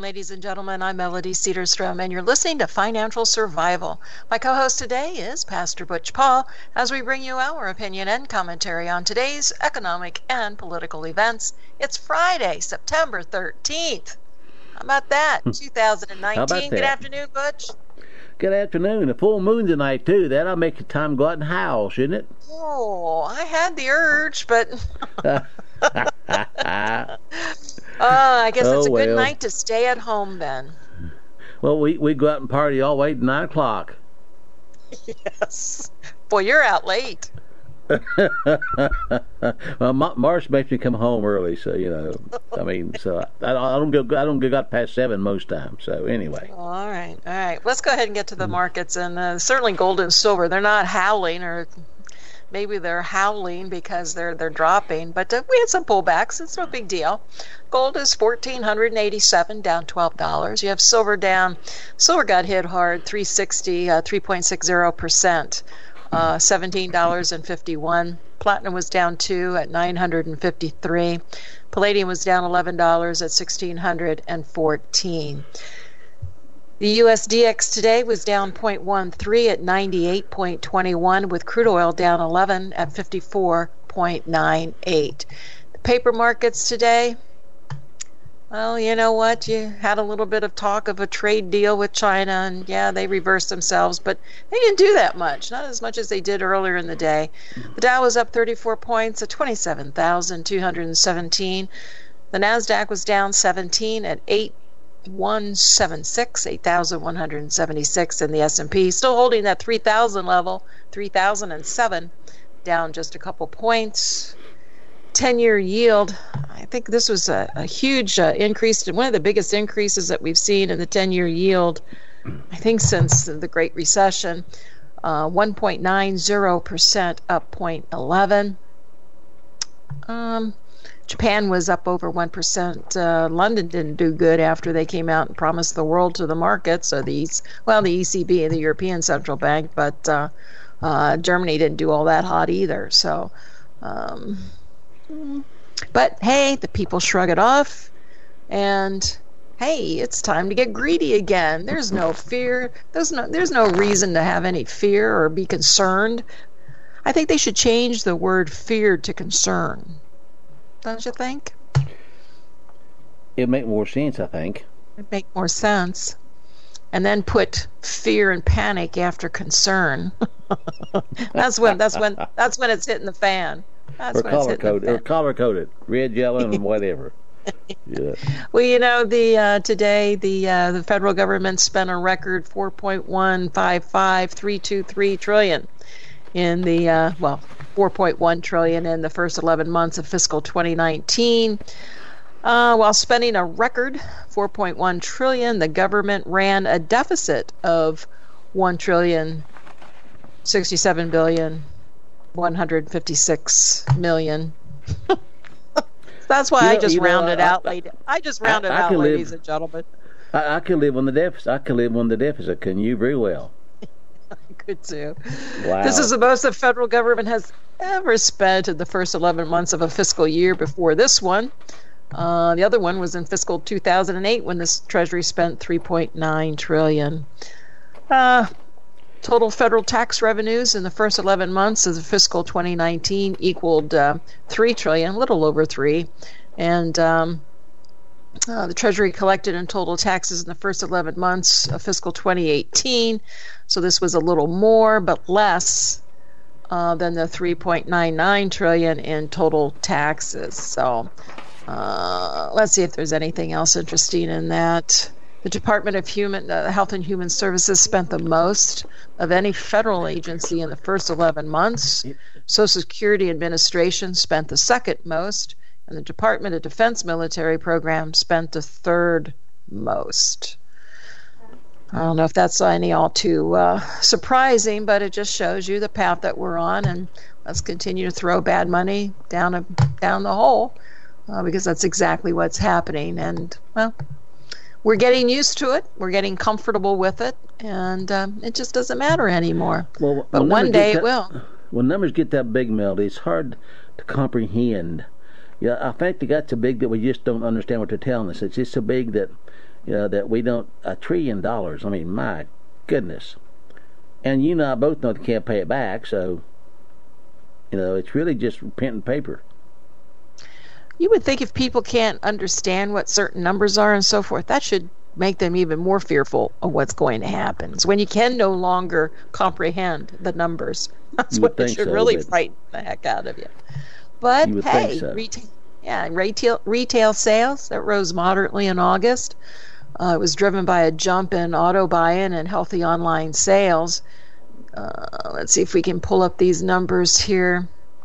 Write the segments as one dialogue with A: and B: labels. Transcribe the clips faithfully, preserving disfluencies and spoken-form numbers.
A: ladies and gentlemen. I'm Melody Cedarstrom, and you're listening to Financial Survival. My co-host today is Pastor Butch Paul, as we bring you our opinion and commentary on today's economic and political events. It's Friday, September thirteenth. How about that? two thousand nineteen.
B: How about that?
A: Good afternoon, Butch.
B: Good afternoon. A full moon tonight, too. That'll make the time go out and howl, shouldn't it?
A: Oh, I had the urge, but... uh, I guess
B: oh,
A: it's a good
B: well.
A: night to stay at home, then.
B: Well, we, we go out and party all the way to nine o'clock.
A: Yes. Boy, you're out late.
B: Well, March makes me come home early, so you know. I mean, so I, I don't go. I don't go out past seven most times. So anyway.
A: All right, all right. Let's go ahead and get to the markets, and uh, certainly gold and silver. They're not howling, or maybe they're howling because they're they're dropping. But uh, we had some pullbacks. It's no big deal. Gold is fourteen eighty-seven, down twelve dollars. You have silver down. Silver got hit hard, three sixty, uh, three point six zero percent. Uh, seventeen dollars and fifty-one. Platinum was down two at nine hundred fifty-three. Palladium was down eleven dollars at sixteen fourteen. The U S D X today was down zero point one three at ninety-eight point two one, with crude oil down eleven at fifty-four point nine eight. The paper markets today, well, you know what? You had a little bit of talk of a trade deal with China, and yeah, they reversed themselves, but they didn't do that much, not as much as they did earlier in the day. The Dow was up thirty-four points at twenty-seven thousand two hundred seventeen. The NASDAQ was down seventeen at eight thousand one hundred seventy-six, eight thousand one hundred seventy-six, and the S and P still holding that three thousand level, three thousand seven, down just a couple points. ten-year yield, I think this was a, a huge uh, increase, one of the biggest increases that we've seen in the ten-year yield, I think, since the Great Recession. Uh, one point nine zero percent, up zero point one one. Um, Japan was up over one percent. Uh, London didn't do good after they came out and promised the world to the market. So these, well, the E C B and the European Central Bank, but uh, uh, Germany didn't do all that hot either. So... Um, But hey, the people shrug it off, and hey, it's time to get greedy again. There's no fear. There's no there's no reason to have any fear or be concerned. I think they should change the word fear to concern. Don't you think?
B: It'd make more sense, I think.
A: It'd make more sense. And then put fear and panic after concern. that's when that's when that's when it's hitting the fan. That's
B: or color coded, or color coded, red, yellow, and whatever. Yeah.
A: Well, you know, the uh, today the uh, the federal government spent a record four point one five five three two three trillion in the uh, well four point one trillion in the first eleven months of fiscal twenty nineteen. Uh, while spending a record four point one trillion, the government ran a deficit of one trillion sixty-seven billion. one hundred fifty-six million. That's why you know, I just rounded know, I, out, lady. I just rounded I, I out, ladies live, and gentlemen.
B: I, I can live on the deficit. I can live on the deficit. Can you? Very well.
A: I could too.
B: Wow.
A: This is the most the federal government has ever spent in the first eleven months of a fiscal year before this one. Uh, the other one was in fiscal two thousand eight when the Treasury spent three point nine trillion dollars. Uh, Total federal tax revenues in the first eleven months of the fiscal twenty nineteen equaled uh, three trillion dollars, a little over three. And um, uh, the Treasury collected in total taxes in the first eleven months of fiscal twenty eighteen. So this was a little more, but less uh, than the three point nine nine trillion dollars in total taxes. So uh, let's see if there's anything else interesting in that. The Department of Human uh, Health and Human Services spent the most of any federal agency in the first eleven months. Social Security Administration spent the second most, and the Department of Defense Military Program spent the third most. I don't know if that's any all too uh, surprising, but it just shows you the path that we're on, and let's continue to throw bad money down a, down the hole, uh, because that's exactly what's happening. And well, we're getting used to it. We're getting comfortable with it, and um, it just doesn't matter anymore. Well, but one day
B: that,
A: it will.
B: When numbers get that big, Melody, it's hard to comprehend. Yeah, I think they got so big that we just don't understand what they're telling us. It's just so big that You know, that we don't, a trillion dollars. I mean, my goodness. And you and I both know they can't pay it back, so, you know, it's really just pen and paper.
A: You would think if people can't understand what certain numbers are and so forth, that should make them even more fearful of what's going to happen. It's when you can no longer comprehend the numbers. That's what it should
B: so,
A: really
B: but
A: frighten the heck out of you. But
B: you
A: hey,
B: so.
A: retail, yeah, retail retail sales that rose moderately in August. Uh, it was driven by a jump in auto buy-in and healthy online sales. Uh, let's see if we can pull up these numbers here.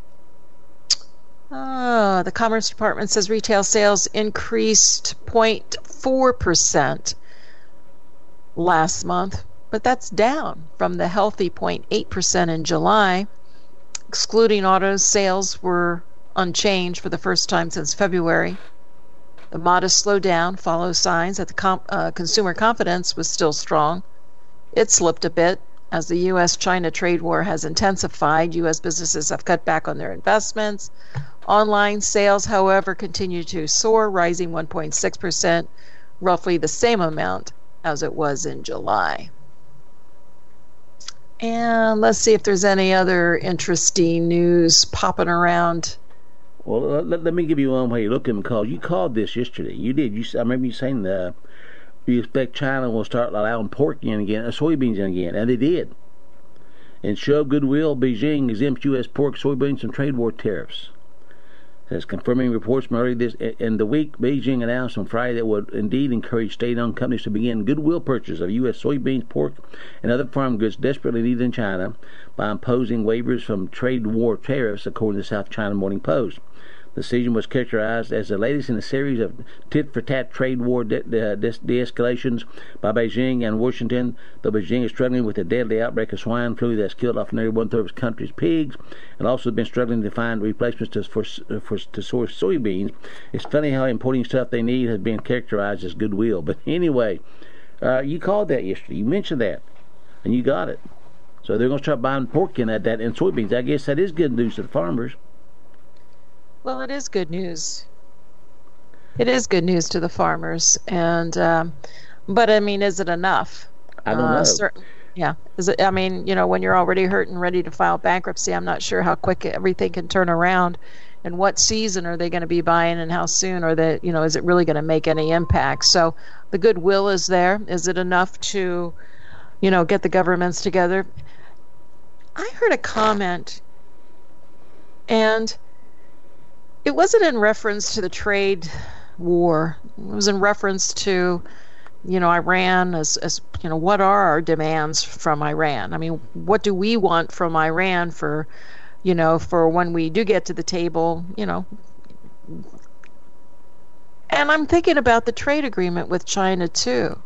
A: Uh, the Commerce Department says retail sales increased zero point four percent last month, but that's down from the healthy zero point eight percent in July. Excluding autos, sales were unchanged for the first time since February. The modest slowdown follows signs that the comp, uh, consumer confidence was still strong. It slipped a bit as the U S China trade war has intensified. U S businesses have cut back on their investments. Online sales, however, continue to soar, rising one point six percent, roughly the same amount as it was in July. And let's see if there's any other interesting news popping around.
B: Well, let, let me give you one way you look at them, because you called this yesterday. You did. You, I remember you saying that you expect China will start allowing pork in again, uh, soybeans in again, and they did. And show of goodwill, Beijing exempts U S pork, soybeans, and trade war tariffs. As confirming reports from earlier this in the week, Beijing announced on Friday that would indeed encourage state-owned companies to begin goodwill purchase of U S soybeans, pork, and other farm goods desperately needed in China by imposing waivers from trade war tariffs, according to the South China Morning Post. The decision was characterized as the latest in a series of tit-for-tat trade war de- de- de- de-escalations by Beijing and Washington, though Beijing is struggling with a deadly outbreak of swine flu that's killed off nearly one-third of its country's pigs, and also been struggling to find replacements to, for, for, to source soybeans. It's funny how importing stuff they need has been characterized as goodwill. But anyway, uh, you called that yesterday. You mentioned that, and you got it. So they're going to start buying pork in that, that and soybeans. I guess that is good news to the farmers.
A: Well, it is good news. It is good news to the farmers, and um, but I mean, is it enough?
B: I don't
A: uh,
B: know.
A: Certain, yeah, is it? I mean, you know, when you're already hurt and ready to file bankruptcy, I'm not sure how quick everything can turn around, and what season are they going to be buying, and how soon are they? You know, is it really going to make any impact? So the goodwill is there. Is it enough to, you know, get the governments together? I heard a comment, and it wasn't in reference to the trade war. It was in reference to, you know, Iran as, as, you know, what are our demands from Iran? I mean, what do we want from Iran for, you know, for when we do get to the table, you know. And I'm thinking about the trade agreement with China, too.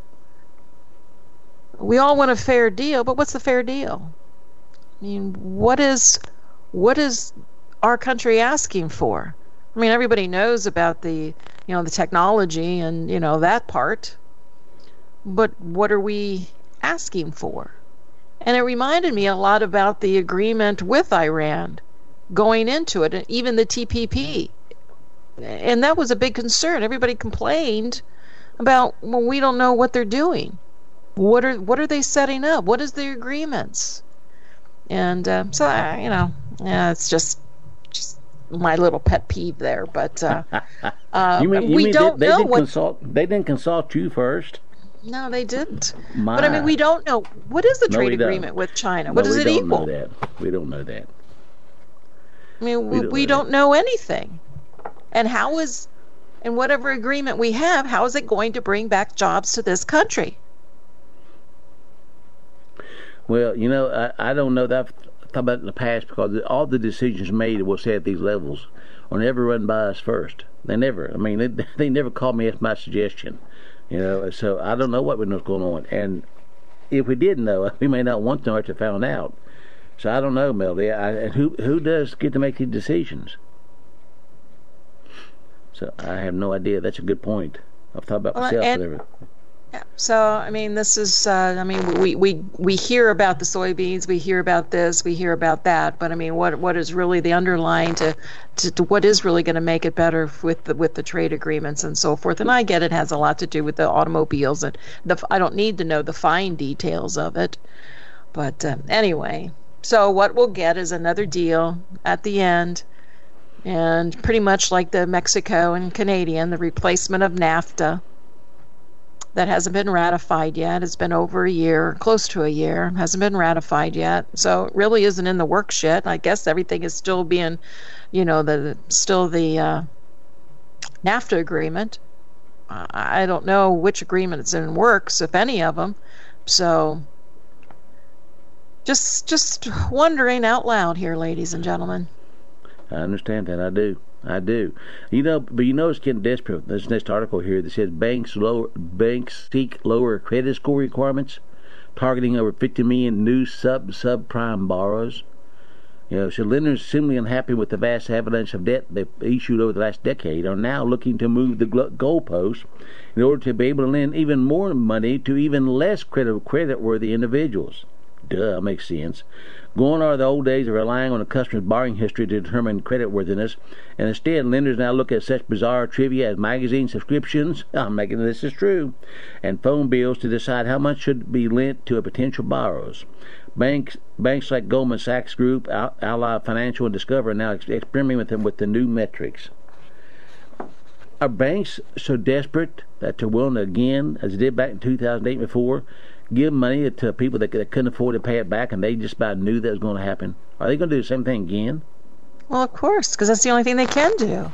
A: We all want a fair deal, but what's the fair deal? I mean, what is, what is our country asking for? I mean, everybody knows about the, you know, the technology and, you know, that part. But what are we asking for? And it reminded me a lot about the agreement with Iran going into it, and even the T P P. And that was a big concern. Everybody complained about, well, we don't know what they're doing. What are what are they setting up? What is the agreements? And uh, so, uh, you know, yeah, it's just just my little pet peeve there, but uh, uh,
B: you mean, you
A: we
B: mean
A: don't
B: they, they
A: know
B: didn't
A: what.
B: Consult, they didn't consult you first.
A: No, they didn't.
B: My.
A: But I mean, we don't know what is the
B: No,
A: trade
B: we don't.
A: agreement with China.
B: No,
A: What does
B: we
A: it
B: don't
A: equal?
B: Know that. We don't know that.
A: I mean, we,
B: We don't
A: we
B: know
A: don't know anything. And how is, and whatever agreement we have, how is it going to bring back jobs to this country?
B: Well, you know, I, I don't know that. I've thought about it in the past, because all the decisions made, we'll say at these levels, are never run by us first. They never. I mean, they, they never called me as my suggestion. You know, so I don't know what was going on. And if we did know, we may not want to know it to find out. So I don't know, Melody. I, and who who does get to make these decisions? So I have no idea. That's a good point. I've thought about
A: Well,
B: myself.
A: and-
B: Whatever.
A: Yeah. So, I mean, this is, uh, I mean, we, we, we hear about the soybeans, we hear about this, we hear about that, but I mean, what what is really the underlying to, to, to what is really going to make it better with the, with the trade agreements and so forth? And I get it has a lot to do with the automobiles, and the, I don't need to know the fine details of it. But um, anyway, so what we'll get is another deal at the end, and pretty much like the Mexico and Canadian, the replacement of NAFTA. That hasn't been ratified yet. It's been over a year, close to a year. Hasn't been ratified yet. So it really isn't in the works yet. I guess everything is still being, you know, the still the uh, NAFTA agreement. I don't know which agreement is in works, if any of them. So just just wondering out loud here, ladies and gentlemen.
B: I understand that. I do. I do. You know, but you know it's getting desperate. This next article here that says banks lower banks seek lower credit score requirements, targeting over fifty million new sub subprime borrowers. You know, so lenders seemingly unhappy with the vast avalanche of debt they've issued over the last decade are now looking to move the goalposts in order to be able to lend even more money to even less credit credit-worthy individuals. Duh, makes sense. Gone are the old days of relying on a customer's borrowing history to determine creditworthiness, and instead lenders now look at such bizarre trivia as magazine subscriptions, I'm making this is true, and phone bills to decide how much should be lent to a potential borrowers. Banks banks like Goldman Sachs Group, Ally Financial, and Discover are now experimenting with them with the new metrics. Are banks so desperate that they're willing to, again, as they did back in two thousand eight before, give money to people that, that couldn't afford to pay it back, and they just about knew that was going to happen? Are they going to do the same thing again?
A: Well, of course, because that's the only thing they can do.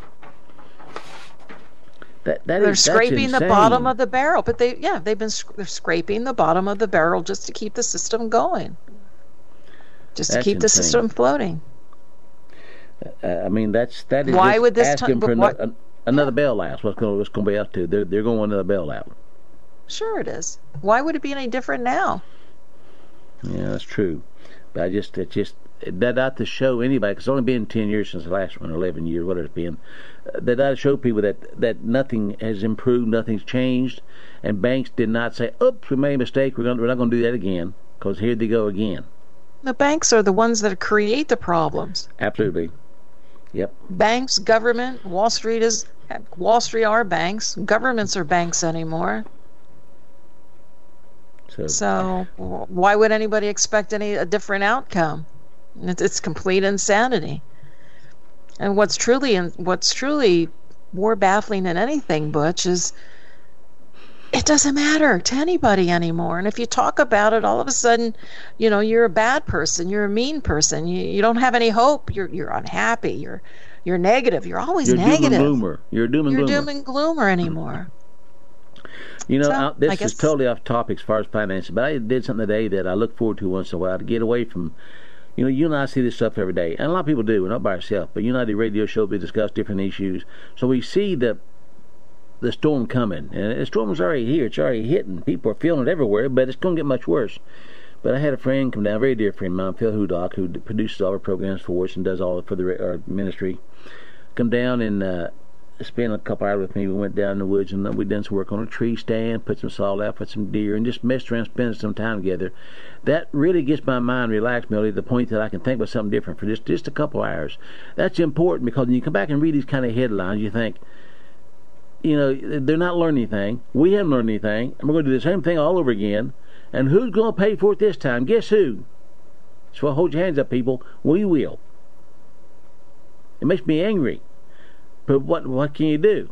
B: That, that
A: they're
B: is,
A: scraping
B: the
A: bottom of the barrel, but they, yeah, they've been they're scraping the bottom of the barrel just to keep the system going, just
B: that's
A: to keep
B: insane.
A: the system floating.
B: Uh, I mean, that's that is
A: why
B: just
A: would this
B: asking
A: t-
B: for
A: what,
B: another, another bailout. What's going what's going to be up to? They're they're going another bailout.
A: Sure, it is. Why would it be any different now?
B: Yeah, that's true. But I just it just that ought to show anybody, because it's only been ten years since the last one, or eleven years, whatever it's been. Uh, that ought to show people that that nothing has improved, nothing's changed, and banks did not say, "Oops, we made a mistake. We're going we're not going to do that again," because here they go again.
A: The banks are the ones that create the problems.
B: Absolutely. Yep.
A: Banks, government, Wall Street is Wall Street are banks. Governments are banks anymore. So, so why would anybody expect any a different outcome? It's, it's complete insanity. And what's truly what's truly more baffling than anything, Butch, is it doesn't matter to anybody anymore. And if you talk about it, all of a sudden, you know, you're a bad person, you're a mean person, you you don't have any hope, you're you're unhappy, you're you're negative, you're always
B: you're
A: negative.
B: Doom and gloomer. You're doom and
A: you're
B: gloomer.
A: doom and gloomer anymore.
B: You know,
A: so,
B: I, this
A: guess,
B: is totally off topic as far as finances, but I did something today that I look forward to once in a while to get away from, you know, you and I see this stuff every day, and a lot of people do, we're not by ourselves, but you and I do radio shows, we discuss different issues, so we see the the storm coming, and the storm's already here, it's already hitting, people are feeling it everywhere, but it's going to get much worse. But I had a friend come down, a very dear friend of mine, Phil Hudock, who produces all our programs for us and does all for the our ministry, come down and uh, spent a couple hours with me. We went down in the woods and we done some work on a tree stand, put some salt out, put some deer, and just messed around, spending some time together. That really gets my mind relaxed, Millie, to the point that I can think about something different for just, just a couple hours. That's important, because when you come back and read these kind of headlines, you think, you know, they're not learning anything. We haven't learned anything, and we're going to do the same thing all over again. And who's going to pay for it this time? Guess who? So hold your hands up, people. We will. It makes me angry. But what what can you do?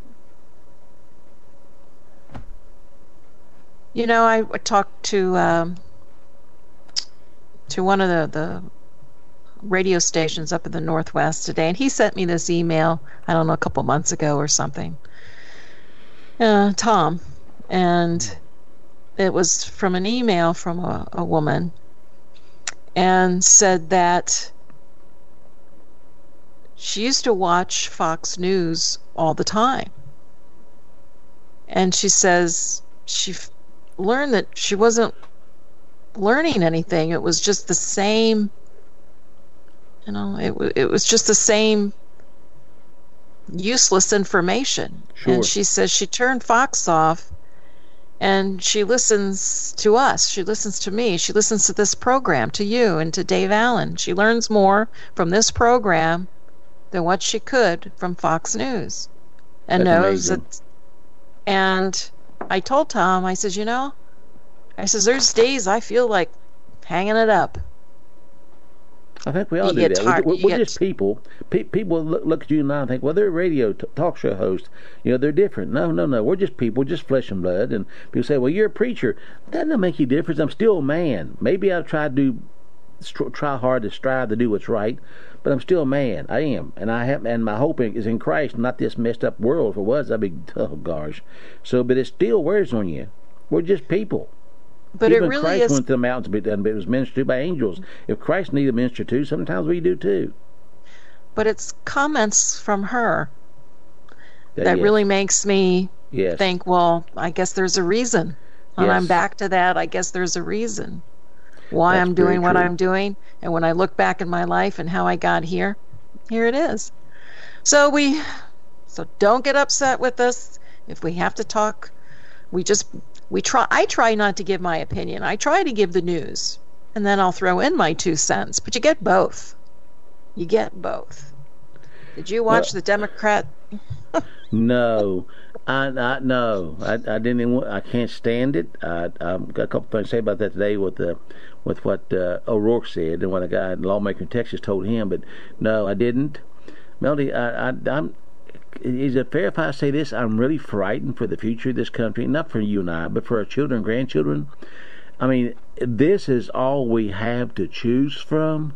A: You know, I talked to um, to one of the, the radio stations up in the Northwest today, and he sent me this email, I don't know, a couple months ago or something. Uh, Tom. And it was from an email from a, a woman, and said that she used to watch Fox News all the time. And she says she f- learned that she wasn't learning anything. It was just the same, you know, it, w- it was just the same useless information.
B: Sure.
A: And she says she turned Fox off, And she listens to us. She listens to me. She listens to this program, to you and to Dave Allen. She learns more from this program than what she could from Fox News. And
B: That's
A: knows
B: amazing.
A: that. And I told Tom, I says, you know, I says, there's days I feel like hanging it up.
B: I think we all
A: You
B: do
A: get
B: that.
A: tired-
B: We're,
A: you
B: we're
A: get-
B: just people. Pe- people look, look at you now and think, well, they're a radio t- talk show host. You know, they're different. No, no, no. We're just people, just flesh and blood. And people say, well, you're a preacher. That doesn't make any difference. I'm still a man. Maybe I'll try to do, str- try hard to strive to do what's right, but I'm still a man. I am, and I have, and my hope is in Christ, not this messed up world. If it was, I'd be, oh gosh. So, but it still wears on you. We're just people.
A: But
B: Even
A: it really
B: Christ
A: is.
B: went to the mountains to be done, but it was ministered to by angels. If Christ needed a minister too, sometimes we do too.
A: But it's comments from her
B: That,
A: that
B: yes.
A: really makes me
B: yes.
A: think, well, I guess there's a reason. And
B: Yes.
A: I'm back to that. I guess there's a reason why
B: That's
A: I'm
B: very
A: doing what
B: true.
A: I'm doing. And when I look back in my life and how I got here, here it is. So we, so don't get upset with us. If we have to talk, we just, we try, I try not to give my opinion. I try to give the news. And then I'll throw in my two cents. But you get both. You get both. Did you watch
B: Well-
A: the Democrat?
B: No, I, I no, I, I didn't. Even, wa- I can't stand it. I, I've got a couple things to say about that today with the, with what uh, O'Rourke said and what a guy, a lawmaker in Texas, told him. But no, I didn't. Melody, I, I, I'm. Is it fair if I say this? I'm really frightened for the future of this country, not for you and I, but for our children and grandchildren. I mean, this is all we have to choose from.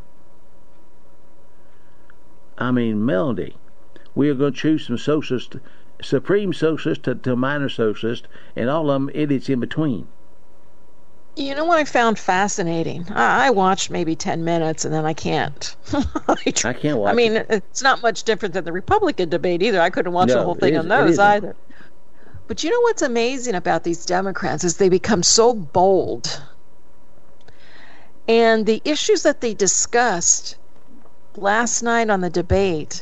B: I mean, Melody, we are going to choose from socialist, supreme socialist to, to minor socialist, and all of them idiots in between.
A: You know what I found fascinating? I, I watched maybe ten minutes and then I can't. I, tr-
B: I can't watch
A: I mean,
B: it.
A: it's not much different than the Republican debate either. I couldn't watch
B: No,
A: the whole thing
B: it
A: on
B: is- it
A: those
B: isn't.
A: either. But you know what's amazing about these Democrats is they become so bold. And the issues that they discussed last night on the debate,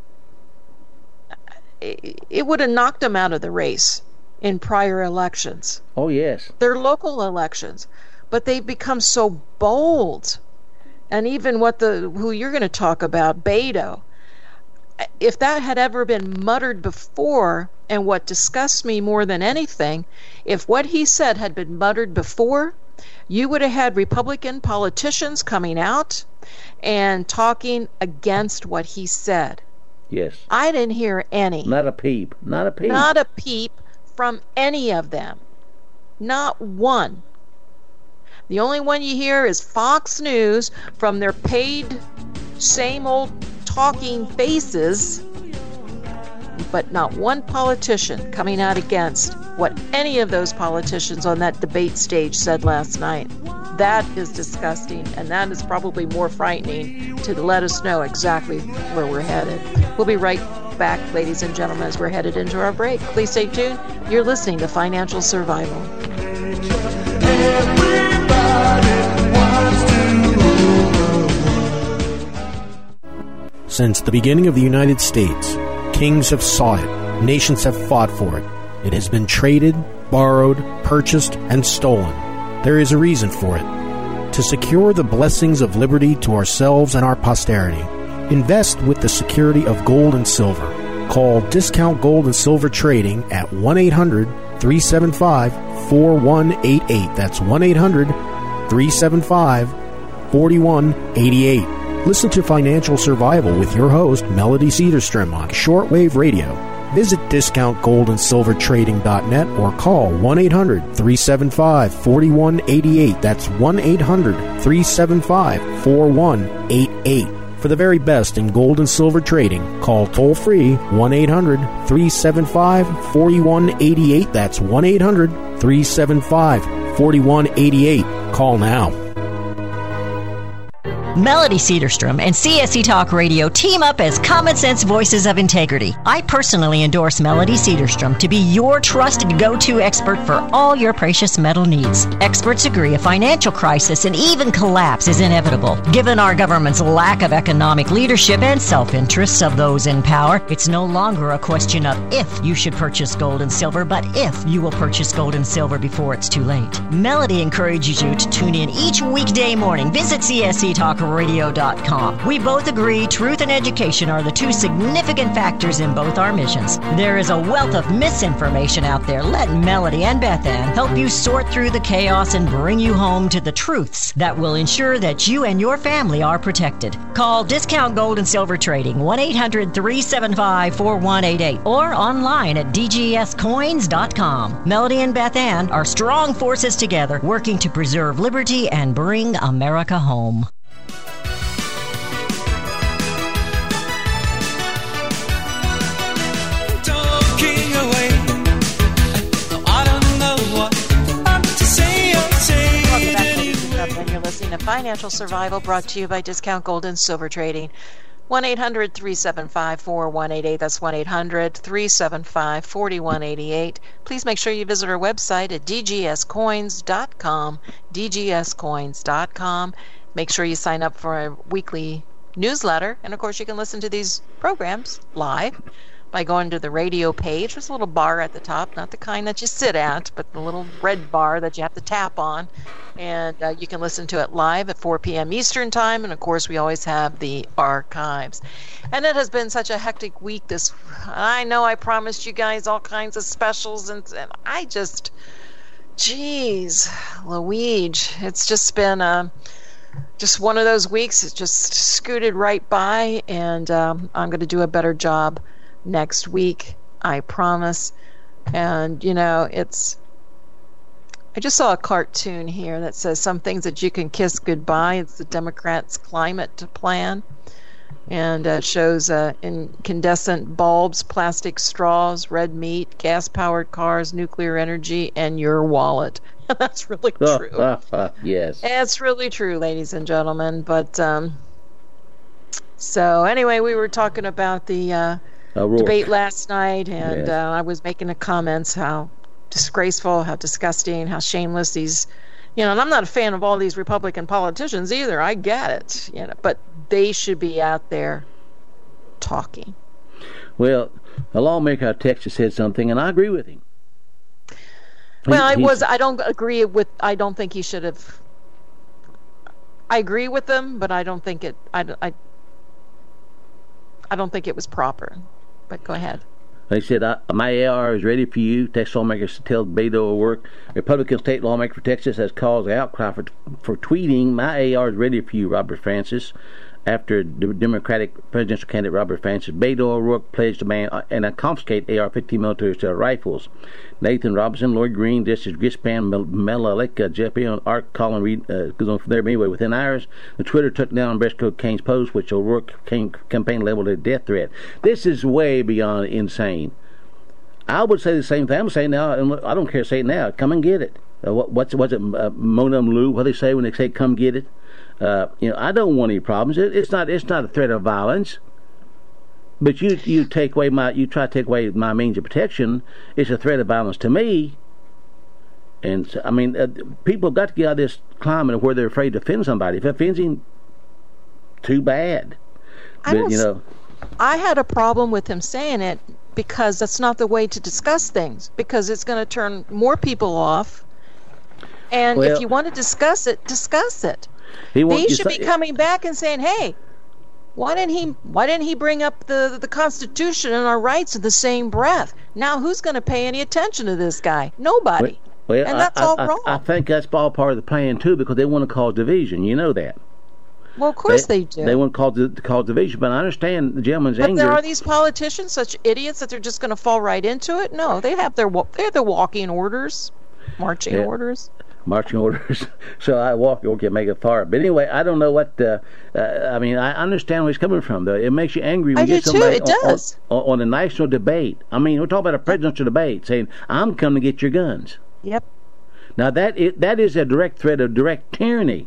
A: it, it would have knocked them out of the race in prior elections.
B: Oh, yes.
A: They're local elections, but they've become so bold. And even what the who you're going to talk about, Beto, if that had ever been muttered before, and what disgusts me more than anything, if what he said had been muttered before, you would have had Republican politicians coming out and talking against what he said.
B: Yes.
A: I didn't hear any.
B: Not a peep. Not a peep.
A: Not a peep from any of them. Not one. The only one you hear is Fox News from their paid, same old talking faces, but not one politician coming out against what any of those politicians on that debate stage said last night. That is disgusting, and that is probably more frightening to let us know exactly where we're headed. We'll be right back, ladies and gentlemen, as we're headed into our break. Please stay tuned. You're listening to Financial Survival.
C: Since the beginning of the United States, kings have sought it, nations have fought for it. It has been traded, borrowed, purchased, and stolen. There is a reason for it. To secure the blessings of liberty to ourselves and our posterity, invest with the security of gold and silver. Call Discount Gold and Silver Trading at one eight hundred, three seven five, four one eight eight. That's one eight hundred, three seven five, four one eight eight. Listen to Financial Survival with your host, Melody Cedarstrom, on shortwave radio. Visit discount gold and silver trading dot net or call one eight hundred, three seven five, four one eight eight. That's one eight hundred, three seven five, four one eight eight. For the very best in gold and silver trading, call toll-free one eight hundred, three seven five, four one eight eight. That's one eight hundred, three seven five, four one eight eight. Call now.
D: Melody Cedarstrom and C S E Talk Radio team up as common sense voices of integrity. I personally endorse Melody Cedarstrom to be your trusted go-to expert for all your precious metal needs. Experts agree a financial crisis and even collapse is inevitable. Given our government's lack of economic leadership and self-interests of those in power, it's no longer a question of if you should purchase gold and silver, but if you will purchase gold and silver before it's too late. Melody encourages you to tune in each weekday morning. Visit C S E Talk radio dot com. We both agree truth and education are the two significant factors in both our missions. There is a wealth of misinformation out there. Let Melody and Beth Ann help you sort through the chaos and bring you home to the truths that will ensure that you and your family are protected. Call Discount Gold and Silver Trading, one eight hundred three seven five four one eight eight, or online at d g s coins dot com. Melody and Beth Ann are strong forces together, working to preserve liberty and bring America home.
A: Listening to Financial Survival, brought to you by Discount Gold and Silver Trading. one eight hundred three seven five four one eight eight. That's one eight hundred three seven five four one eight eight. Please make sure you visit our website at d g s coins dot com, d g s coins dot com. Make sure you sign up for a weekly newsletter. And, of course, you can listen to these programs live by going to the radio page. There's a little bar at the top, not the kind that you sit at, but the little red bar that you have to tap on. And uh, you can listen to it live at four p.m. Eastern Time. And, of course, we always have the archives. And it has been such a hectic week. This, I know I promised you guys all kinds of specials, and, and I just, geez, Luigi, it's just been uh, just one of those weeks. It just scooted right by, and um, I'm going to do a better job next week, I promise. And, you know, it's, I just saw a cartoon here that says some things that you can kiss goodbye. It's the Democrats' climate plan. And uh, it shows uh, incandescent bulbs, plastic straws, red meat, gas-powered cars, nuclear energy, and your wallet. That's really true.
B: Uh, uh, uh, yes.
A: It's really true, ladies and gentlemen. But, um, so anyway, we were talking about the uh, debate last night, and yes. uh, I was making the comments how disgraceful, how disgusting, how shameless these, you know, and I'm not a fan of all these Republican politicians either. I get it, you know, but they should be out there talking.
B: Well, a lawmaker out of Texas said something, and I agree with him.
A: Well, I was, I don't agree with, I don't think he should have, I agree with them, but I don't think it, I, I, I don't think it was proper. But go ahead.
B: They said, I, my A R is ready for you. Texas lawmakers tell Beto will work. Republican state lawmaker for Texas has caused outcry for, for tweeting, my A R is ready for you, Robert Francis. After the Democratic presidential candidate Robert Francis, Beto O'Rourke pledged to ban and confiscate A R fifteen military style rifles. Nathan Robinson, Lloyd Green, Justice Grispan, Melaleka, Jeff Bion, Art Colin Reed uh, goes on from there. But anyway, within hours, the Twitter took down Briscoe Kane's post, which O'Rourke campaign labeled a death threat. This is way beyond insane. I would say the same thing. I'm saying now, and I don't care to say it now. Come and get it. Uh, what, what's what's it? Uh, Monum Lu? What do they say when they say "come get it"? Uh, you know, I don't want any problems. It, it's not. It's not a threat of violence. But you, you take away my. You try to take away my means of protection. It's a threat of violence to me. And so, I mean, uh, people have got to get out of this climate where they're afraid to offend somebody. If it offends him, too bad.
A: I
B: But you know,
A: I had a problem with him saying it because that's not the way to discuss things. Because it's going to turn more people off. And
B: well,
A: if you want to discuss it, discuss it.
B: He
A: they should be coming back and saying, "Hey, why didn't he? Why didn't he bring up the the Constitution and our rights in the same breath? Now, who's going to pay any attention to this guy? Nobody.
B: Well, well
A: and that's
B: I,
A: all
B: I,
A: wrong.
B: I, I think that's all part of the plan too, because they want to cause division. You know that.
A: Well, of course they, they do.
B: They want to cause, to cause division, but I understand the gentleman's
A: but
B: anger.
A: But are these politicians such idiots that they're just going to fall right into it? No, they have their they're the walking orders, marching
B: yeah.
A: orders.
B: Marching orders. So I walk, okay, make it far. But anyway, I don't know what. Uh, uh, I mean, I understand where he's coming from, though. It makes you angry when
A: I
B: you get
A: do
B: somebody
A: too. It
B: on,
A: does.
B: On, on a national debate. I mean, we're talking about a presidential debate, saying, "I'm coming to get your guns."
A: Yep.
B: Now that is, that is a direct threat of direct tyranny.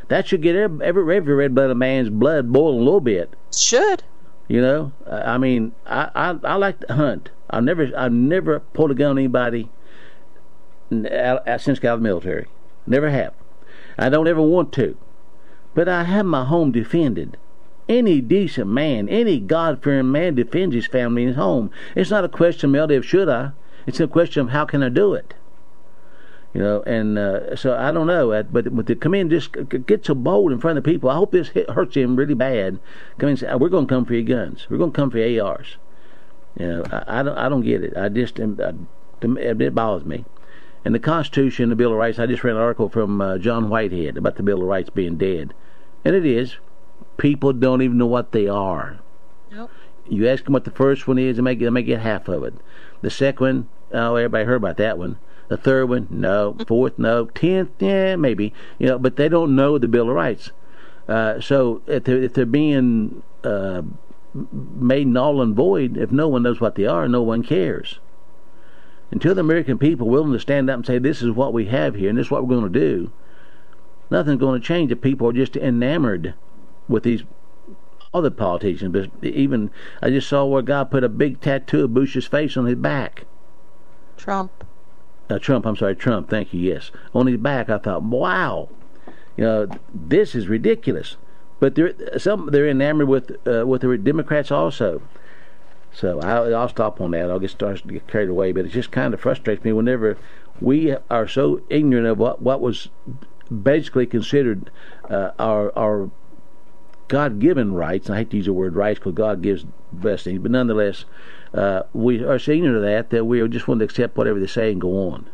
B: That should get every, every, every red-blooded man's blood boiling a little bit.
A: Should.
B: You know, I mean, I, I, I like to hunt. I've never, I've never pulled a gun on anybody since I got out of the military. Never have. I don't ever want to. But I have my home defended. Any decent man, any God-fearing man defends his family and his home. It's not a question, Melody, of should I. It's a question of how can I do it. You know, and uh, so I don't know, but but to come in just get so bold in front of the people. I hope this hit, hurts him really bad. Come in and say, we're going to come for your guns. We're going to come for your A Rs. You know, I, I don't I don't get it. I just I, it bothers me. And the Constitution, the Bill of Rights. I just read an article from uh, John Whitehead about the Bill of Rights being dead, and it is. People don't even know what they are.
A: Nope.
B: You ask them what the first one is, they may get, they may get half of it. The second one, oh, everybody heard about that one. The third one, no. Fourth, no. Tenth, yeah, maybe. You know, but they don't know the Bill of Rights. Uh, so if they're, if they're being uh, made null and void, if no one knows what they are, no one cares. Until the American people are willing to stand up and say, this is what we have here, and this is what we're going to do, nothing's going to change if people are just enamored with these other politicians. But even, I just saw where a guy put a big tattoo of Bush's face on his back.
A: Trump.
B: Uh, Trump, I'm sorry, Trump, thank you, yes. On his back, I thought, wow, you know, this is ridiculous. But they're, some, they're enamored with uh, with the Democrats also. So I, I'll stop on that. I'll get started to get carried away. But it just kind of frustrates me whenever we are so ignorant of what, what was basically considered uh, our our God-given rights. I hate to use the word rights because God gives blessings, but nonetheless, uh, we are so ignorant of that that we just want to accept whatever they say and go on.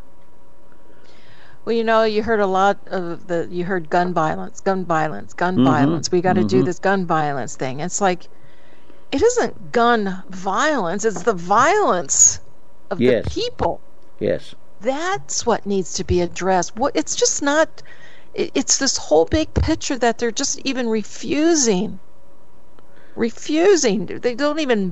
A: Well, you know, you heard a lot of the, you heard gun violence, gun violence, gun
B: Mm-hmm.
A: violence. We got to
B: Mm-hmm.
A: do this gun violence thing. It's like, it isn't gun violence, it's the violence of
B: Yes.
A: the people.
B: Yes.
A: That's what needs to be addressed. What it's just not, it, it's this whole big picture that they're just even refusing. Refusing. They don't even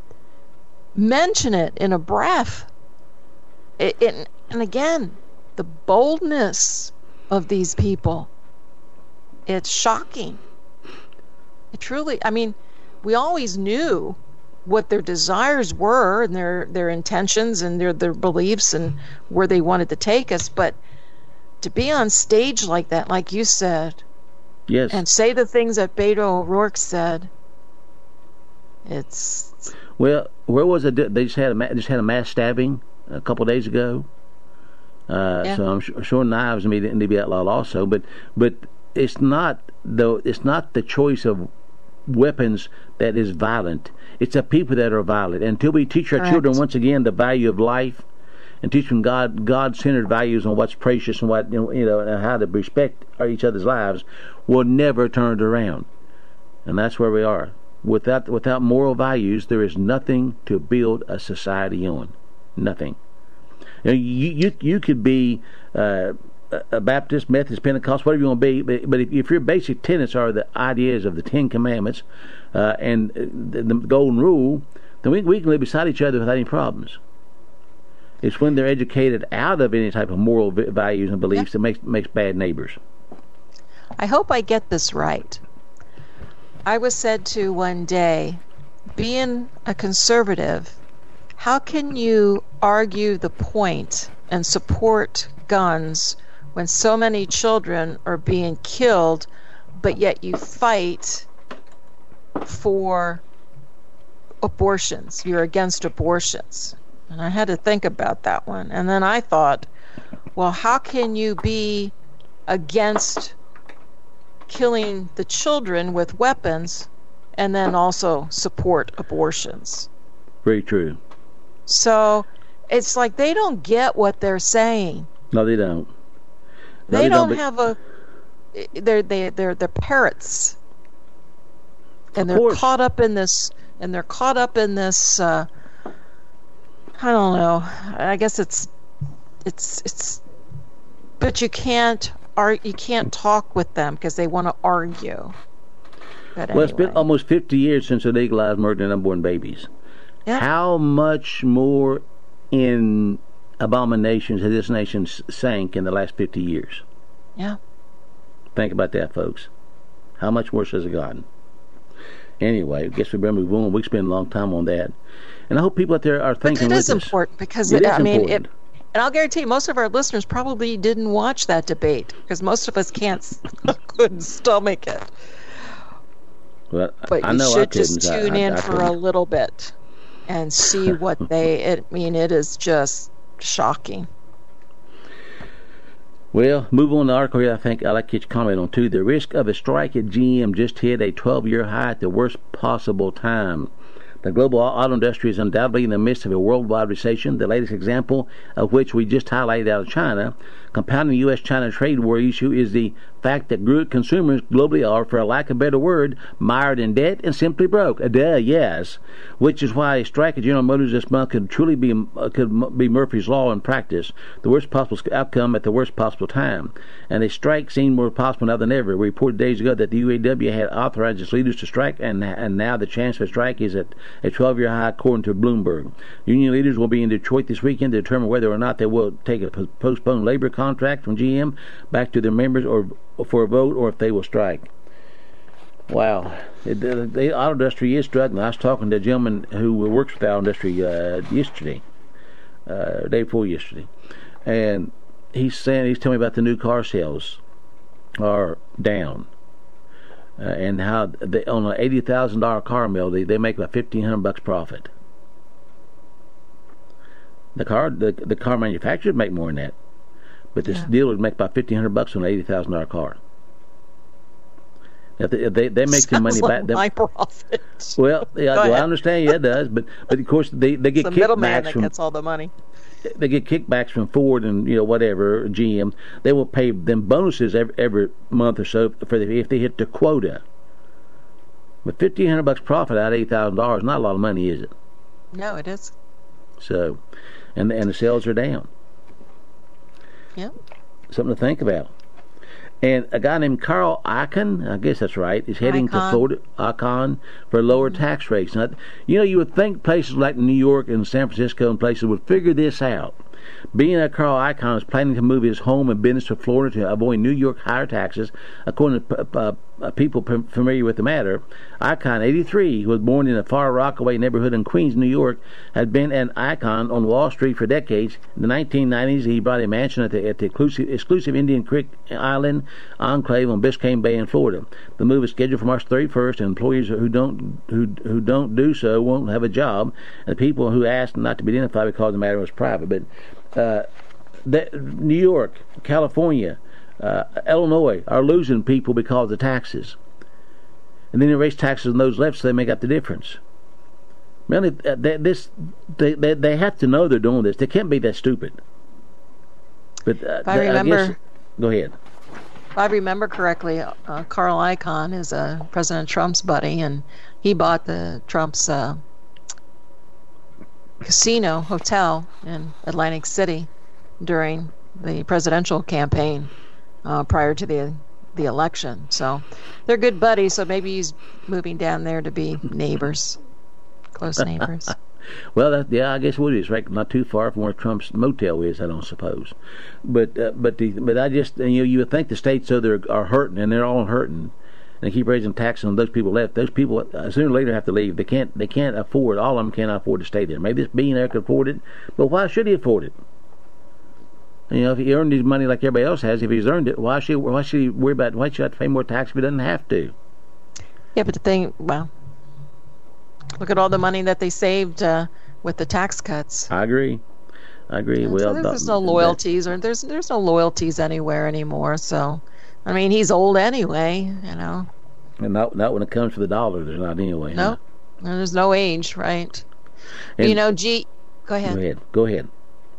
A: mention it in a breath. It, it, and again, the boldness of these people, it's shocking. It truly, I mean, we always knew what their desires were and their, their intentions and their, their beliefs and where they wanted to take us, but to be on stage like that, like you said,
B: Yes.
A: and say the things that Beto O'Rourke said, it's...
B: Well, where was it? They just had a ma- just had a mass stabbing a couple of days ago. Uh,
A: Yeah.
B: So I'm sure, sure knives need to be outlawed also, but but it's not though. It's not the choice of weapons that is violent. It's the people that are violent. Until we teach our
A: Correct.
B: children once again the value of life, and teach them God God-centered values on what's precious and what you know, you know and how to respect our, each other's lives, we'll never turn it around. And that's where we are. Without without moral values, there is nothing to build a society on. Nothing. You know, you, you you could be uh, a Baptist, Methodist, Pentecost, whatever you want to be, but, but if, if your basic tenets are the ideas of the Ten Commandments uh, and the, the Golden Rule, then we we can live beside each other without any problems. It's when they're educated out of any type of moral v- values and beliefs
A: Yep.
B: that makes makes bad neighbors.
A: I hope I get this right. I was said to one day, being a conservative, how can you argue the point and support guns when so many children are being killed, but yet you fight for abortions? You're against abortions. And I had to think about that one. And then I thought, well, how can you be against killing the children with weapons and then also support abortions?
B: Very true.
A: So it's like they don't get what they're saying.
B: No, they don't. No,
A: They, don't,
B: but-
A: have a they're they they're they're parrots. And
B: Of
A: they're
B: course.
A: caught up in this and they're caught up in this uh I don't know. I guess it's it's it's but you can't ar- you can't talk with them because they want to argue. But
B: Well, it's been
A: anyway.
B: almost fifty years since they legalized murdering unborn babies.
A: Yeah.
B: How much more in abominations has this nation s- sank in the last fifty years?
A: Yeah.
B: Think about that, folks. How much worse has it gotten? Anyway, I guess we better move on. We spend a long time on that. And I hope people out there are thinking
A: but it
B: with
A: is
B: us.
A: important because,
B: it
A: it,
B: is
A: I mean,
B: important.
A: it, and I'll guarantee you, most of our listeners probably didn't watch that debate because most of us can't, couldn't stomach it.
B: Well,
A: But
B: I
A: you
B: know
A: should
B: I
A: just
B: couldn't.
A: tune
B: I, I,
A: in
B: I
A: for
B: couldn't.
A: a little bit and see what they, it, I mean, it is just shocking.
B: Well, move on to the article here. I think I'd like to get your comment on too. The risk of a strike at G M just hit a twelve-year high at the worst possible time. The global auto industry is undoubtedly in the midst of a worldwide recession, the latest example of which we just highlighted out of China. Compounding the U S China trade war issue is the fact that consumers globally are, for a lack of a better word, mired in debt and simply broke. Duh, yes. Which is why a strike at General Motors this month could truly be uh, could be Murphy's Law in practice, the worst possible outcome at the worst possible time. And a strike seemed more possible now than ever. We reported days ago that the U A W had authorized its leaders to strike, and and now the chance for a strike is at a twelve-year high, according to Bloomberg. Union leaders will be in Detroit this weekend to determine whether or not they will take a postponed labor contract from G M back to their members or for a vote, or if they will strike. Wow. It, the, the auto industry is struggling. I was talking to a gentleman who works with the auto industry uh, yesterday, uh, day before yesterday, and he's saying, he's telling me about the new car sales are down. Uh, and how they, on an eighty thousand dollar car mill, they, they make about fifteen hundred bucks profit. The car the the car manufacturers make more than that, but this
A: Yeah.
B: dealers make about fifteen hundred bucks on an eighty thousand dollar car. Now they they, they make their money
A: Sounds
B: back.
A: like
B: They,
A: my profit.
B: well, yeah,
A: Go
B: well, I
A: ahead.
B: understand. Yeah, it does, but but of course they they get
A: It's the middleman
B: kickbacks
A: that
B: from
A: gets all the money.
B: they get kickbacks from Ford and you know whatever G M. They will pay them bonuses every, every month or so for the, if they hit the quota. But fifteen hundred bucks profit out of eight thousand dollars, not a lot of money, is it?
A: No, it is.
B: So, and and the sales are down.
A: Yeah.
B: Something to think about. And a guy named Carl Icahn, I guess that's right, is heading to
A: Icahn.
B: Florida, Icahn, for lower tax rates. Now, you know, you would think places like New York and San Francisco and places would figure this out. Being that Carl Icahn is planning to move his home and business to Florida to avoid New York higher taxes, according to uh, uh, people p- familiar with the matter, Icahn, eighty-three, who was born in a Far Rockaway neighborhood in Queens, New York, had been an icon on Wall Street for decades. In the nineteen nineties, he bought a mansion at the, at the exclusive, exclusive Indian Creek Island enclave on Biscayne Bay in Florida. The move is scheduled for March thirty-first, and employees who don't who who don't do so won't have a job. And the people who asked not to be identified because the matter was private, but. Uh, the, New York, California, uh, Illinois are losing people because of the taxes, and then they raise taxes on those left, so they make up the difference. Really, uh, they, this they, they they have to know they're doing this. They can't be that stupid. But uh,
A: If I
B: the-
A: remember-
B: guess, go ahead.
A: If I remember correctly, uh, Carl Icahn is uh, President Trump's buddy, and he bought the Trump's uh, casino hotel in Atlantic City during the presidential campaign uh, prior to the the election. So they're good buddies. So maybe he's moving down there to be neighbors, close neighbors.
B: Well, that, yeah, I guess what it is, right? Not too far from where Trump's motel is, I don't suppose. But uh, but the, but I just you know you would think the states so they're are hurting, and they're all hurting. And they keep raising taxes on those people left. Those people uh, sooner or later have to leave. They can't. They can't afford. All of them can't afford to stay there. Maybe this billionaire could afford it, but why should he afford it? You know, if he earned his money like everybody else has, if he's earned it, why should why should he worry about? Why should he have to pay more tax if he doesn't have to?
A: Yeah, but the thing, well, look at all the money that they saved uh, with the tax cuts.
B: I agree. I agree.
A: So
B: well,
A: there's,
B: the-
A: there's no
B: that-
A: loyalties, or there's there's no loyalties anywhere anymore. So, I mean, he's old anyway, you know.
B: and not not when it comes to the dollar. There's not anyway.
A: No,
B: huh?
A: there's no age, right?
B: And-
A: you know, G. Go ahead.
B: Go ahead. Go ahead.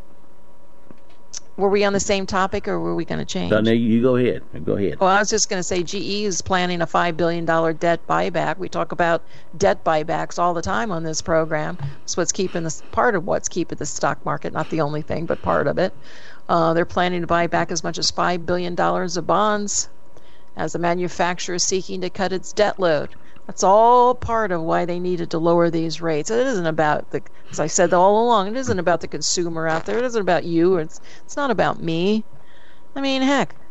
A: Were we on the same topic, or were we going to change?
B: No, no, you go ahead. Go ahead.
A: Well, I was just going to say G E is planning a five billion dollars debt buyback. We talk about debt buybacks all the time on this program. It's what's keeping this part of what's keeping the stock market, not the only thing, but part of it. Uh, they're planning to buy back as much as five billion dollars of bonds as the manufacturer is seeking to cut its debt load. That's all part of why they needed to lower these rates. It isn't about the, as I said all along, it isn't about the consumer out there. It isn't about you. It's it's not about me. I mean, heck,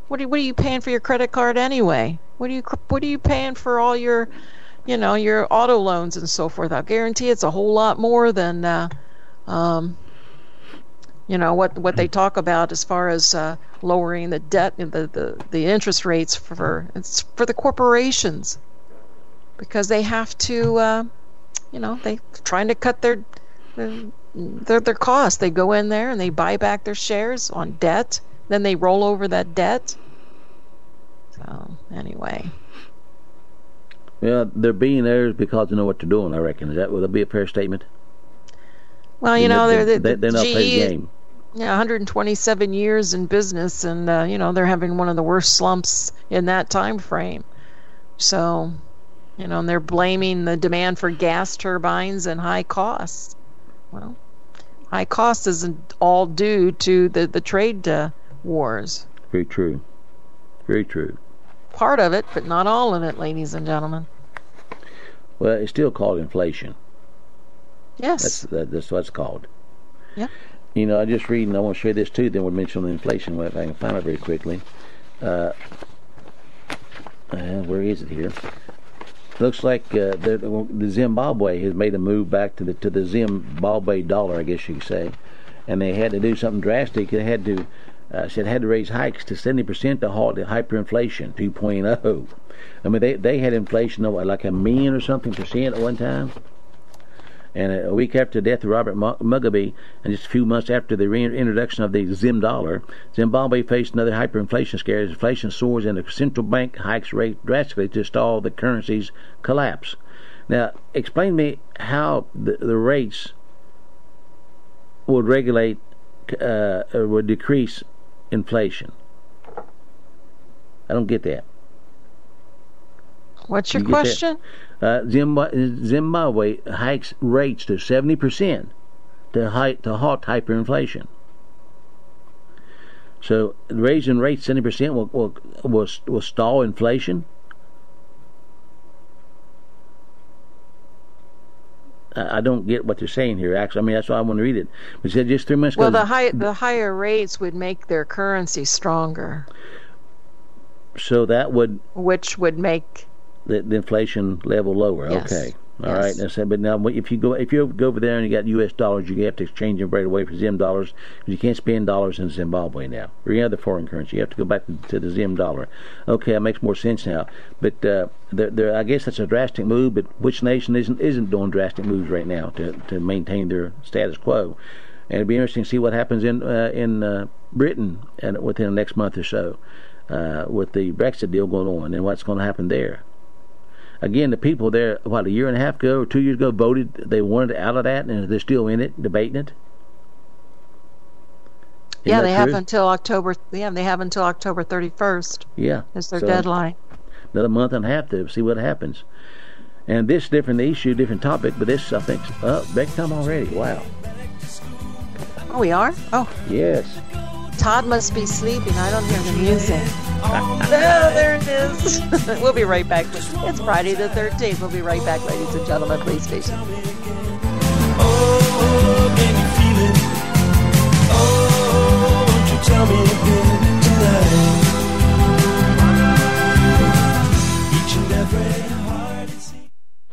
A: What are, what are you paying for your credit card anyway? What are you what are you paying for all your, you know, your auto loans and so forth? I guarantee it's a whole lot more than, uh, um, you know, what what they talk about as far as uh, lowering the debt and the, the, the interest rates for it's for the corporations, because they have to, uh, you know, they trying to cut their their their costs. They go in there and they buy back their shares on debt. Then they roll over that debt. So, anyway.
B: Well, they're billionaires because they know what they're doing, I reckon. Is that, would that be a fair statement?
A: Well, you know, they're, they're,
B: they, they're not playing the game.
A: Yeah, one hundred twenty-seven years in business, and, uh, you know, they're having one of the worst slumps in that time frame. So, you know, and they're blaming the demand for gas turbines and high costs. Well, high cost isn't all due to the, the trade uh, wars.
B: Very true. Very true.
A: Part of it, but not all of it, ladies and gentlemen.
B: Well, it's still called inflation.
A: Yes.
B: That's, that, that's what it's called.
A: Yeah.
B: You know, I just read, and I want to share this too, then we'll mention the inflation, if I can find it very quickly. Uh, uh, where is it here? Looks like uh, the, the Zimbabwe has made a move back to the to the Zimbabwe dollar, I guess you could say, and they had to do something drastic. They had to, uh, said, had to raise hikes to seventy percent to halt the hyperinflation two point oh. I mean, they they had inflation of like a million or something percent at one time. And a week after the death of Robert Mugabe, and just a few months after the reintroduction of the Zim dollar, Zimbabwe faced another hyperinflation scare as inflation soars and the central bank hikes rate drastically to stall the currency's collapse. Now, explain to me how the, the rates would regulate uh, or would decrease inflation. I don't get that.
A: What's your
B: you
A: question?
B: Uh, Zimbabwe, Zimbabwe hikes rates to seventy percent to, height, to halt hyperinflation. So raising rates seventy percent will, will, will, will stall inflation? I, I don't get what they're saying here, actually. I mean, that's why I want to read it. But said just three months
A: well,
B: ago...
A: the, high, the higher rates would make their currency stronger.
B: So that would...
A: Which would make...
B: The, the inflation level lower.
A: Yes.
B: Okay, all
A: yes.
B: right. Now, but now, if you go if you go over there and you got U S dollars, you have to exchange them right away for Zim dollars because you can't spend dollars in Zimbabwe now or any other foreign currency. You have to go back to, to the Zim dollar. Okay, that makes more sense now. But uh, there, there, I guess that's a drastic move. But which nation isn't isn't doing drastic moves right now to to maintain their status quo? And it'd be interesting to see what happens in uh, in uh, Britain and within the next month or so uh, with the Brexit deal going on and what's going to happen there. Again, the people there, what, a year and a half ago or two years ago voted they wanted out of that, and they're still in it, debating it. Isn't
A: yeah, they
B: true?
A: have until October. Yeah, they have until October thirty-first.
B: Yeah,
A: is their
B: so
A: deadline.
B: Another month and a half to see what happens. And this different issue, different topic, but this I think, oh, break time already. Wow.
A: Oh, we are. Oh,
B: yes.
A: Todd must be sleeping. I don't hear the music. Oh, there it is. We'll be right back. It's Friday the thirteenth. We'll be right back, ladies and gentlemen. Please stay tuned.
E: Oh, can you feel it? Oh, won't you tell me again tonight? Each and every heart it seems.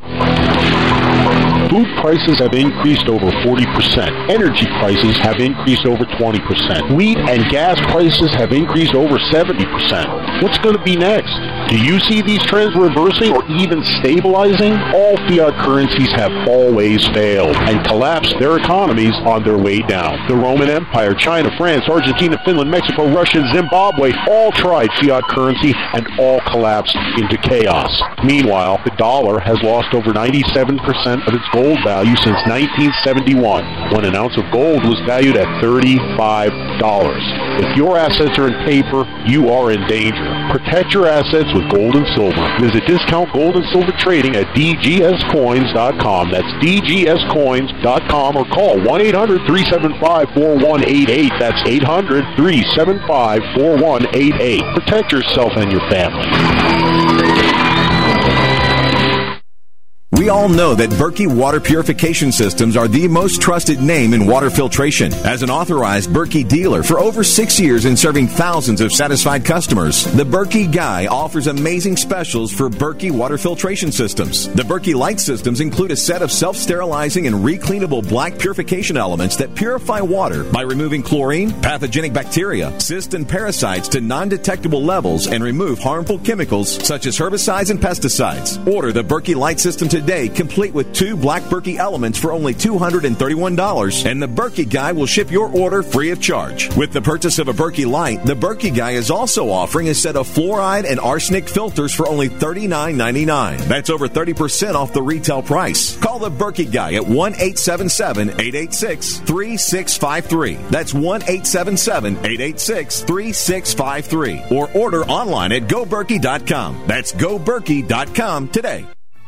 F: Food prices have increased over forty percent. Energy prices have increased over twenty percent. Wheat and gas prices have increased over seventy percent. What's going to be next? Do you see these trends reversing or even stabilizing? All fiat currencies have always failed and collapsed their economies on their way down. The Roman Empire, China, France, Argentina, Finland, Mexico, Russia, and Zimbabwe all tried fiat currency and all collapsed into chaos. Meanwhile, the dollar has lost over ninety-seven percent of its gold value since nineteen seventy-one, when an ounce of gold was valued at thirty-five dollars. If your assets are in paper, you are in danger. Protect your assets with gold and silver. Visit Discount Gold and Silver Trading at D G S coins dot com. That's D G S coins dot com or call one eight hundred three seven five four one eight eight. That's eight hundred three seven five four one eight eight. Protect yourself and your family.
G: We all know that Berkey Water Purification Systems are the most trusted name in water filtration. As an authorized Berkey dealer for over six years and serving thousands of satisfied customers, the Berkey Guy offers amazing specials for Berkey Water Filtration Systems. The Berkey Light Systems include a set of self-sterilizing and recleanable black purification elements that purify water by removing chlorine, pathogenic bacteria, cysts, and parasites to non-detectable levels and remove harmful chemicals such as herbicides and pesticides. Order the Berkey Light System today. Today, complete with two black Berkey elements for only two hundred thirty-one dollars, and the Berkey Guy will ship your order free of charge. With the purchase of a Berkey Light, the Berkey Guy is also offering a set of fluoride and arsenic filters for only thirty-nine ninety-nine. That's over thirty percent off the retail price. Call the Berkey Guy at one eight seven seven, eight eight six, three six five three. That's one eight seven seven, eight eight six, three six five three. Or order online at go berkey dot com. That's go berkey dot com today.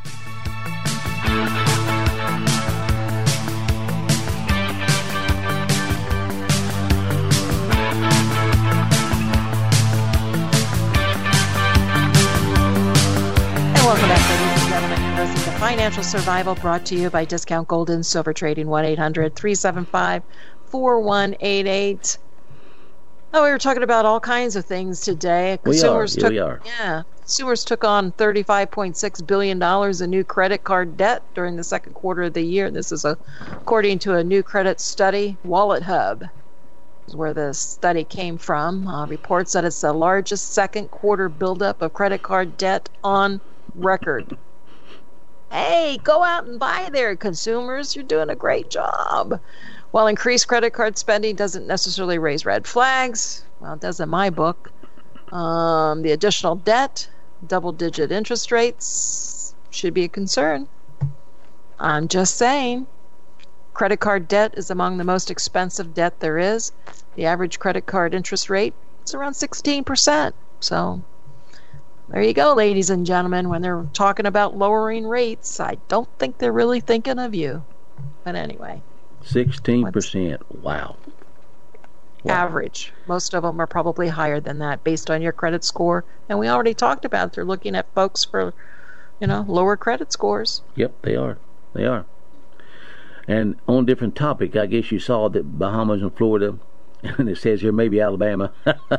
A: Welcome back, ladies and gentlemen. You're listening to Financial Survival, brought to you by Discount Gold and Silver Trading, one eight hundred, three seven five, four one eight eight. Oh, we were talking about all kinds of things today.
B: Consumers
A: we are.
B: Took, yeah, we are.
A: Yeah. Consumers took on thirty-five point six billion dollars in new credit card debt during the second quarter of the year. This is a, according to a new credit study. Wallet Hub is where the study came from. Uh, reports that it's the largest second quarter buildup of credit card debt on record. Hey, go out and buy there, consumers. You're doing a great job. While increased credit card spending doesn't necessarily raise red flags, well, it does in my book, um, the additional debt, double-digit interest rates should be a concern. I'm just saying. Credit card debt is among the most expensive debt there is. The average credit card interest rate is around sixteen percent. So there you go, ladies and gentlemen. When they're talking about lowering rates, I don't think they're really thinking of you. But anyway.
B: sixteen percent. Wow. Wow.
A: Average. Most of them are probably higher than that based on your credit score. And we already talked about they're looking at folks for, you know, lower credit scores.
B: Yep, they are. They are. And on a different topic, I guess you saw that Bahamas and Florida, and it says here maybe Alabama,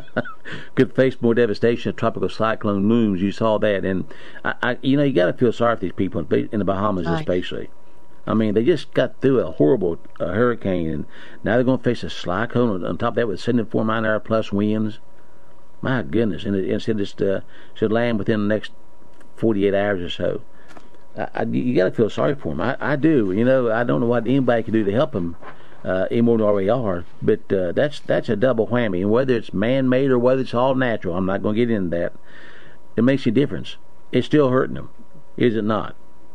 B: could face more devastation if tropical cyclone looms. You saw that. And, I, I you know, you got to feel sorry for these people in the Bahamas
A: Right.
B: especially. I mean, they just got through a horrible uh, hurricane, and now they're going to face a cyclone on top of that with seventy-four mile an hour plus winds. My goodness. And it, it said it uh, should land within the next forty-eight hours or so. I, I, you got to feel sorry for them. I, I do. You know, I don't know what anybody can do to help them uh, any more than they already are. But uh, that's that's a double whammy. And whether it's man-made or whether it's all natural, I'm not going to get into that. It makes a difference. It's still hurting them, is it not?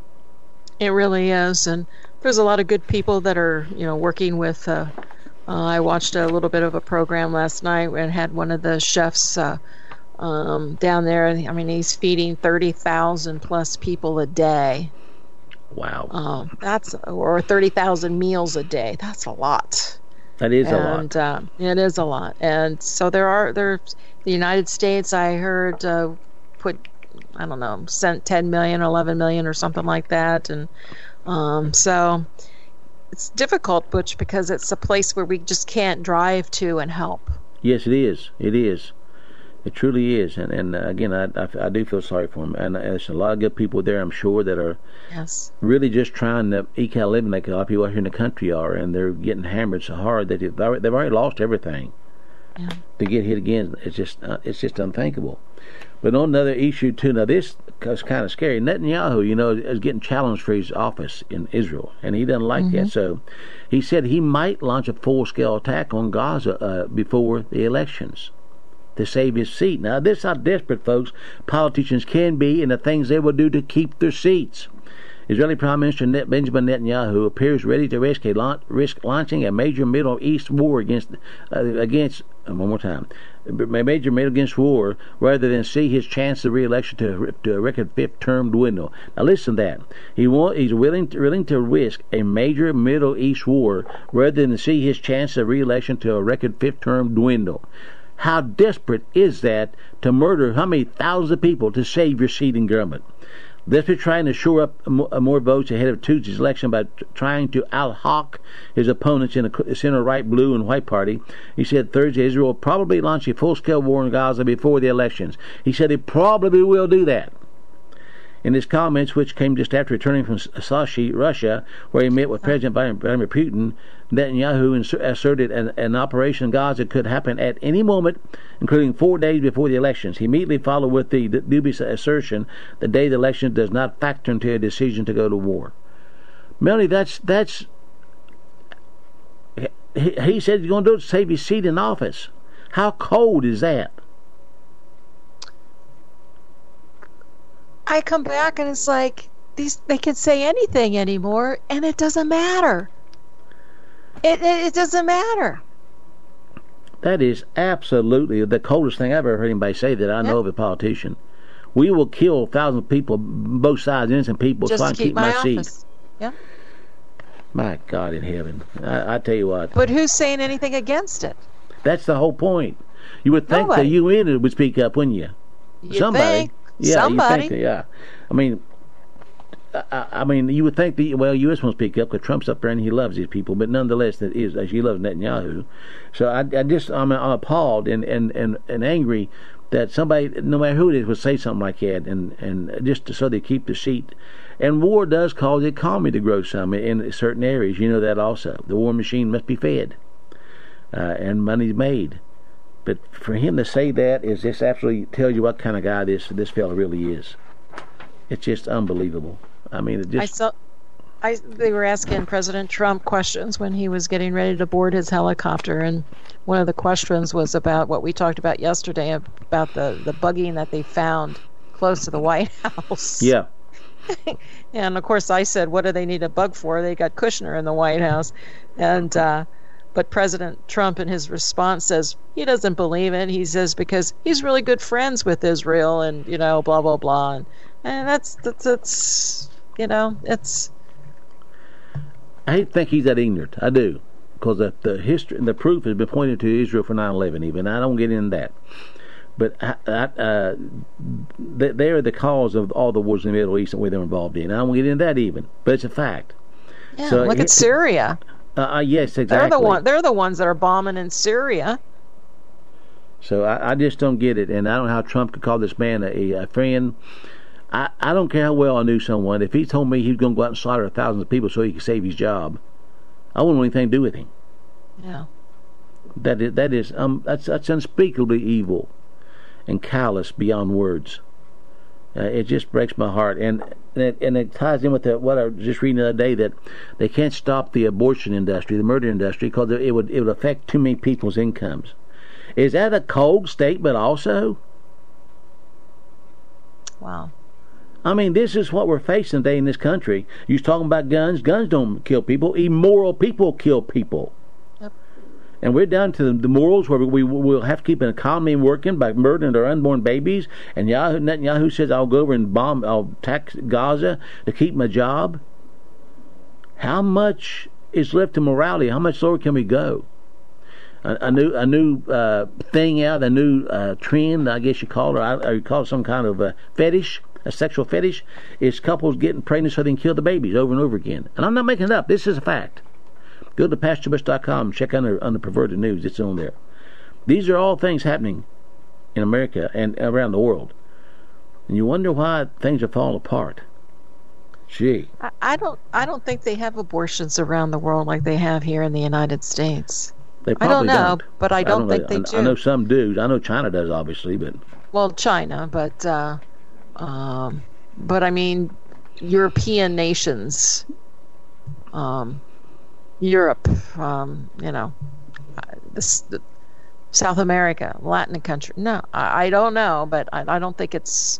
A: It really is, and there's a lot of good people that are, you know, working with. Uh, uh, I watched a little bit of a program last night and had one of the chefs uh, um, down there. I mean, he's feeding thirty thousand plus people a day.
B: Wow.
A: Um, that's or thirty thousand meals a day. That's a lot.
B: That is
A: and,
B: a lot.
A: Uh, it is a lot, and so there are there. The United States, I heard, uh, put. I don't know, sent ten million, eleven million or something like that. And um, so it's difficult, Butch, because it's a place where we just can't drive to and help.
B: Yes, it is. It is. It truly is. And, and uh, again, I, I, I do feel sorry for them. And uh, there's a lot of good people there, I'm sure, that are
A: yes.
B: really just trying to eke out a living like a lot of people out here in the country are. And they're getting hammered so hard that they've already, they've already lost everything. Yeah. To get hit again, it's just uh, it's just unthinkable. But on another issue too, now this is kind of scary. Netanyahu, you know, is getting challenged for his office in Israel, and he doesn't like mm-hmm. that. So he said he might launch a full-scale attack on Gaza uh, before the elections to save his seat. Now this is how desperate, folks, politicians can be, and the things they will do to keep their seats. Israeli Prime Minister Benjamin Netanyahu appears ready to risk, a launch, risk launching a major Middle East war against uh, against uh, one more time a major Middle East war rather than see his chance of re-election to, to a record fifth term dwindle. Now listen to that. He want, he's willing to, willing to risk a major Middle East war rather than see his chance of re-election to a record fifth term dwindle. How desperate is that to murder how many thousands of people to save your seat in government? Desperately trying to shore up more votes ahead of Tuesday's election by trying to out-hawk his opponents in the center-right blue and white party. He said Thursday Israel will probably launch a full-scale war in Gaza before the elections. He said he probably will do that. In his comments, which came just after returning from Sochi, Russia, where he met with President Vladimir Putin, Netanyahu asserted an, an operation in Gaza could happen at any moment, including four days before the elections. He immediately followed with the dubious assertion the day of the election does not factor into a decision to go to war. Melanie, that's that's. He, he said he's going to do it to save his seat in office. How cold is that?
A: I come back and it's like these they can say anything anymore, and it doesn't matter. It, it it doesn't matter.
B: That is absolutely the coldest thing I've ever heard anybody say that I know yep. of a politician. We will kill thousands of people, both sides, innocent people,
A: just
B: trying
A: to keep,
B: keep my, my
A: office.
B: seat.
A: Yeah.
B: My God in heaven! I, I tell you what.
A: But who's saying anything against it?
B: That's the whole point. You would think
A: Nobody.
B: the U N would speak up, wouldn't you?
A: You'd
B: Somebody.
A: Think.
B: Yeah,
A: Somebody.
B: You think, yeah. I mean, I, I mean, you would think the well, U S won't speak up because Trump's up there and he loves these people, but nonetheless, that is he loves Netanyahu. So I, I just I'm, I'm appalled and, and, and, and angry that somebody, no matter who it is, would say something like that, and and just so they keep the seat. And war does cause the economy to grow some in certain areas. You know that also. The war machine must be fed, uh, and money's made. But for him to say that is just absolutely tells you what kind of guy this this fellow really is. It's just unbelievable. I mean, it just.
A: I saw, I they were asking President Trump questions when he was getting ready to board his helicopter, and one of the questions was about what we talked about yesterday about the the buggy that they found close to the White House.
B: Yeah.
A: And of course, I said, "What do they need a bug for? They got Kushner in the White House," and. uh But President Trump, in his response, says he doesn't believe it. He says because he's really good friends with Israel, and you know, blah blah blah, and, and that's, that's that's you know, it's.
B: I hate to think he's that ignorant. I do, because the, the history and the proof has been pointed to Israel for nine eleven. Even I don't get into that, but I, I, uh, they, they are the cause of all the wars in the Middle East and where they're involved in. I don't get into that even, but it's a fact.
A: Yeah,
B: so
A: look
B: it,
A: at Syria.
B: Uh, uh, yes, exactly.
A: They're the one. They're the ones that are bombing in Syria.
B: So I, I just don't get it, and I don't know how Trump could call this man a, a friend. I, I don't care how well I knew someone. If he told me he was going to go out and slaughter thousands of people so he could save his job, I wouldn't want anything to do with him.
A: Yeah.
B: That is that is um that's that's unspeakably evil, and callous beyond words. Uh, it just breaks my heart, and and it, and it ties in with the, what I was just reading the other day, that they can't stop the abortion industry, the murder industry, because it would it would affect too many people's incomes. Is that a cold statement also?
A: Wow.
B: I mean, this is what we're facing today in this country. You was talking about guns. Guns don't kill people. Immoral people kill people.
A: Yep.
B: And we're down to the, the morals where we will have to keep an economy working by murdering their unborn babies. And Yahoo, Netanyahu says, I'll go over and bomb, I'll tax Gaza to keep my job. How much is left to morality? How much lower can we go? A, a new a new uh, thing out, a new uh, trend, I guess you call it, or, or you call it some kind of a fetish, a sexual fetish, is couples getting pregnant so they can kill the babies over and over again. And I'm not making it up. This is a fact. Go to pastor bush dot com, check under, under perverted news. It's on there. These are all things happening in America and around the world. And you wonder why things are falling apart. Gee.
A: I, I don't I don't think they have abortions around the world like they have here in the United States.
B: They
A: I
B: probably
A: don't know,
B: don't.
A: but I don't,
B: I
A: think
B: don't know.
A: they
B: I,
A: do.
B: I know some do. I know China does, obviously, but
A: well, China, but uh, um, but I mean, European nations, um, Europe, um, you know, this, the, South America, Latin country. No, I, I don't know, but I, I don't think it's.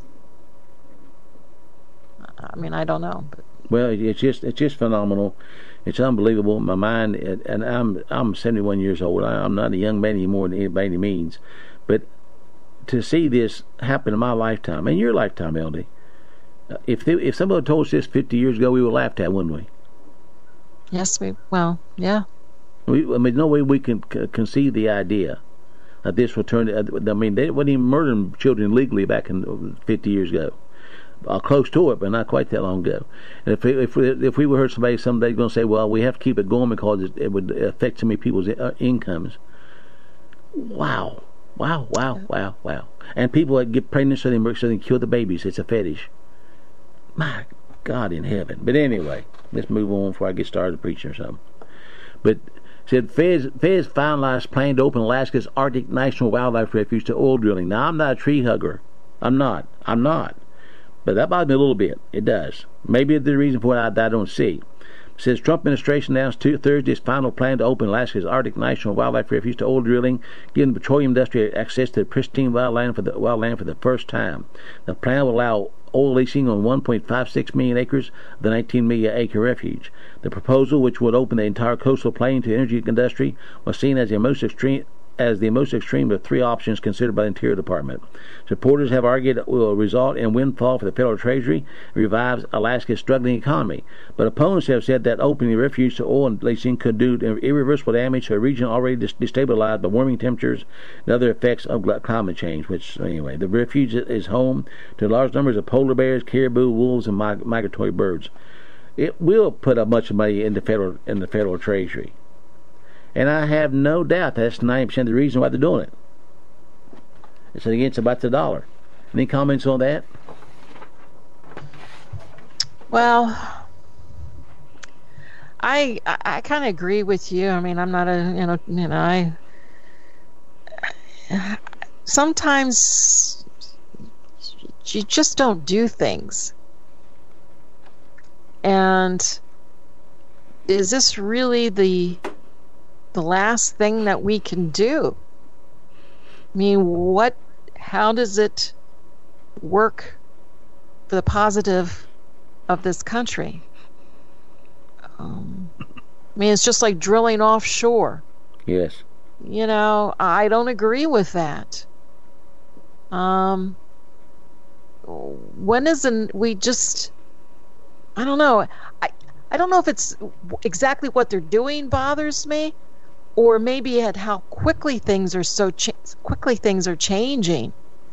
A: I mean, I don't know. But.
B: Well, it's just it's just phenomenal. It's unbelievable. My mind, and I'm I'm seventy-one years old. I'm not a young man anymore by any means, but to see this happen in my lifetime, and your lifetime, L D, if they, if somebody told us this fifty years ago, we would laugh at, wouldn't we?
A: Yes, we. Well, yeah.
B: We, I mean, no way we can c- conceive the idea that this will turn. I mean, they weren't even murdering children legally back in fifty years ago. uh, close to it, but not quite that long ago. And if we, if we, if we heard somebody someday going to say, well, we have to keep it going because it, it would affect so many people's uh, incomes. Wow. Wow, wow, wow, wow. And people that get pregnant so they, so they kill the babies. It's a fetish. My God in heaven. But anyway, let's move on before I get started preaching or something. But said Feds, Feds finalized plan to open Alaska's Arctic National Wildlife Refuge to oil drilling. Now, I'm not a tree hugger. I'm not. I'm not. But that bothers me a little bit. It does. Maybe the reason for it I, I don't see. Says Trump administration announced two, Thursday's final plan to open Alaska's Arctic National Wildlife Refuge to oil drilling, giving the petroleum industry access to the pristine wildland for the wildland for the first time. The plan will allow oil leasing on one point five six million acres of the nineteen million acre refuge. The proposal, which would open the entire coastal plain to the energy industry, was seen as the most extreme as the most extreme of three options considered by the Interior Department. Supporters have argued it will result in windfall for the federal treasury and revives Alaska's struggling economy. But opponents have said that opening the refuge to oil and leasing could do irreversible damage to a region already destabilized by warming temperatures and other effects of climate change. Which, anyway, the refuge is home to large numbers of polar bears, caribou, wolves, and mig- migratory birds. It will put a much money in the federal in the federal treasury. And I have no doubt that's ninety percent of the reason why they're doing it. It's against about the dollar. Any comments on that?
A: Well, I I, I kind of agree with you. I mean, I'm not a you know you know I sometimes you just don't do things. And is this really the the last thing that we can do? I mean, what, how does it work for the positive of this country? Um, I mean, it's just like drilling offshore.
B: Yes.
A: You know, I don't agree with that. Um, when isn't we just, I don't know. I, I don't know if it's exactly what they're doing bothers me, or maybe at how quickly things are so cha- quickly things are changing.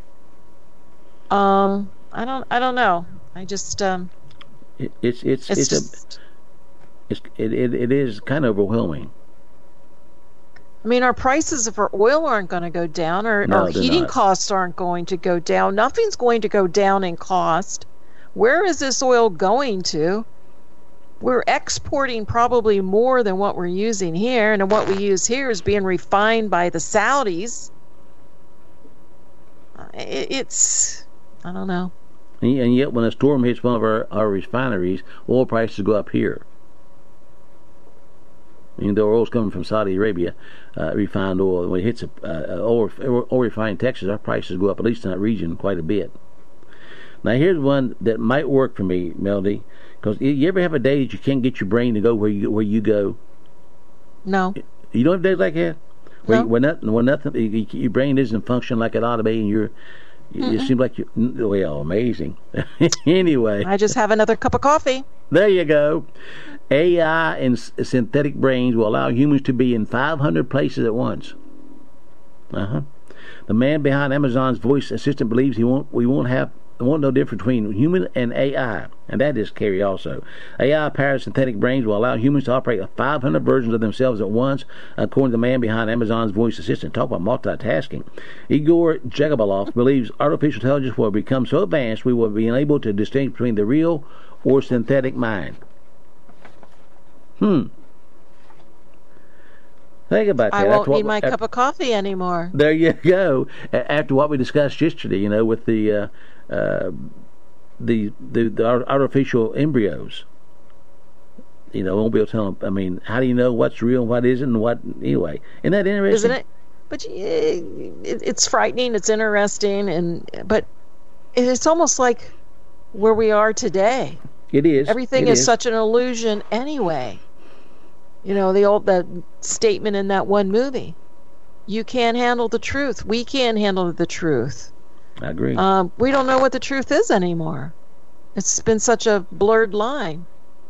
A: Um, I don't, I don't know. I just, um,
B: it, it's it's
A: it's,
B: it's,
A: just,
B: a, it's it, it it is kind of overwhelming.
A: I mean, our prices for oil aren't going to go down, or
B: No,
A: our
B: they're
A: heating
B: not.
A: costs aren't going to go down. Nothing's going to go down in cost. Where is this oil going to? We're exporting probably more than what we're using here, and what we use here is being refined by the Saudis. Uh, it, it's, I don't know.
B: And and yet, when a storm hits one of our, our refineries, oil prices go up here. Even though oil's coming from Saudi Arabia, uh, refined oil, when it hits a, uh, oil, oil refined Texas, our prices go up, at least in that region, quite a bit. Now, here's one that might work for me, Melody. Because you ever have a day that you can't get your brain to go where you where you go?
A: No.
B: You don't have days like that? Where,
A: No.
B: you, where nothing, where nothing, you, your brain isn't functioning like it ought to be, and you're, you, it seems like you're, well, amazing. Anyway.
A: I just have another cup of coffee.
B: There you go. A I and s- synthetic brains will allow humans to be in five hundred places at once. Uh-huh. The man behind Amazon's voice assistant believes he won't. We won't have. There won't no difference between human and A I, and that is scary also. A I-powered synthetic brains will allow humans to operate five hundred versions of themselves at once, according to the man behind Amazon's voice assistant. Talk about multitasking. Igor Jagabalov believes artificial intelligence will become so advanced we will be unable to distinguish between the real or synthetic mind. Hmm. Think about that.
A: I won't
B: After what-
A: need my
B: after-
A: cup of coffee anymore.
B: There you go. A- After what we discussed yesterday, you know, with the uh, uh, the, the the ar- artificial embryos, you know, won't be able to tell them. I mean, how do you know what's real and what isn't? And what anyway? Isn't that interesting?
A: Isn't it? But uh, it, it's frightening. It's interesting, and but it's almost like where we are today.
B: It is.
A: Everything
B: It
A: is such an illusion anyway. You know, the old that statement in that one movie. You can't handle the truth. We can't handle the truth.
B: I agree.
A: Um, we don't know what the truth is anymore. It's been such a blurred line.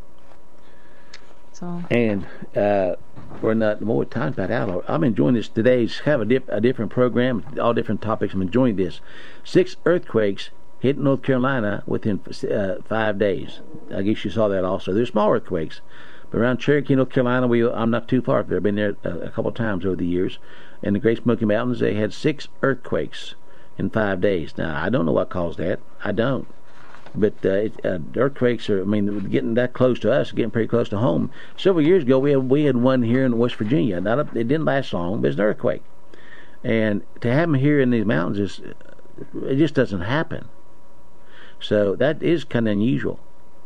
A: So.
B: And uh, we're not more time about out. I'm enjoying this today. It's kind of a, diff, a different program, all different topics. I'm enjoying this. Six earthquakes hit North Carolina within uh, five days. I guess you saw that also. There's small earthquakes. But around Cherokee, North Carolina, we I'm not too far there. I've been there a, a couple of times over the years. In the Great Smoky Mountains, they had six earthquakes in five days. Now, I don't know what caused that. I don't. But uh, it, uh, earthquakes are, I mean, getting that close to us, getting pretty close to home. Several years ago, we had, we had one here in West Virginia. Not a, it didn't last long, but it's an earthquake. And to have them here in these mountains, is, it just doesn't happen. So that is kind of unusual.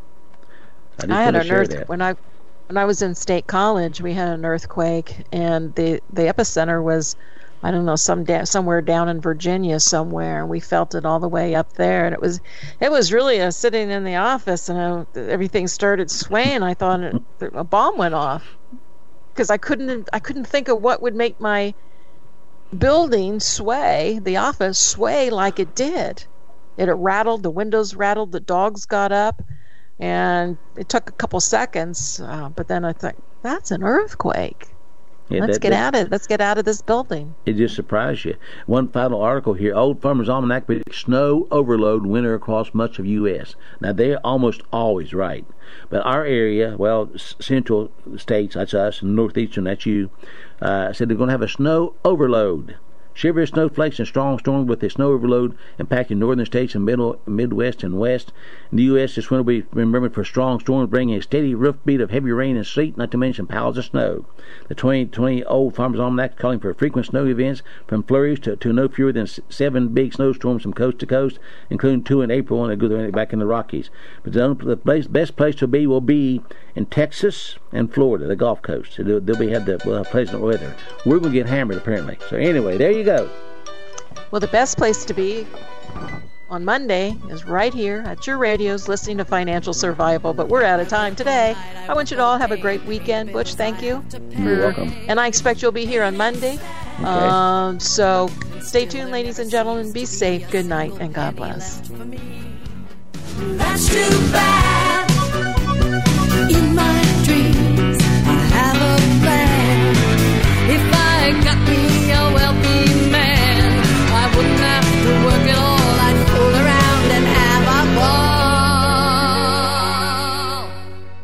B: I, just
A: I had an earth
B: that.
A: when I when I was in State College. We had an earthquake, and the the epicenter was, I don't know, some da- somewhere down in Virginia somewhere. We felt it all the way up there, and it was it was really uh, sitting in the office, and I, everything started swaying. I thought it, a bomb went off because I couldn't I couldn't think of what would make my building sway, the office sway like it did. It, it rattled, the windows rattled, the dogs got up, and it took a couple seconds. Uh, but then I thought, that's an earthquake. Yeah, Let's that, get that, out of Let's get out of this building.
B: It just surprised you. One final article here: Old Farmer's Almanac predicts snow overload winter across much of U S Now they're almost always right, but our area, well, central states, that's us, and northeastern, that's you, uh, said they're going to have a snow overload. Shivery snowflakes and strong storms with a snow overload impacting northern states and middle, Midwest and West. In the U S, this winter will be remembered for strong storms bringing a steady roof beat of heavy rain and sleet, not to mention piles of snow. The twenty twenty Old Farmer's Almanac calling for frequent snow events from flurries to, to no fewer than seven big snowstorms from coast to coast, including two in April and a good back in the Rockies. But the, the place, best place to be will be in Texas and Florida, the Gulf Coast. So they'll, they'll be have the well, pleasant weather. We're going to get hammered apparently. So anyway, there you go.
A: Well, the best place to be on Monday is right here at your radios listening to Financial Survival. But we're out of time today. I want you to all have a great weekend. Butch, thank you.
B: You're welcome.
A: And I expect you'll be here on Monday.
B: Okay.
A: Um, so stay tuned, ladies and gentlemen. Be safe. Good night, and God bless.
E: That's too bad.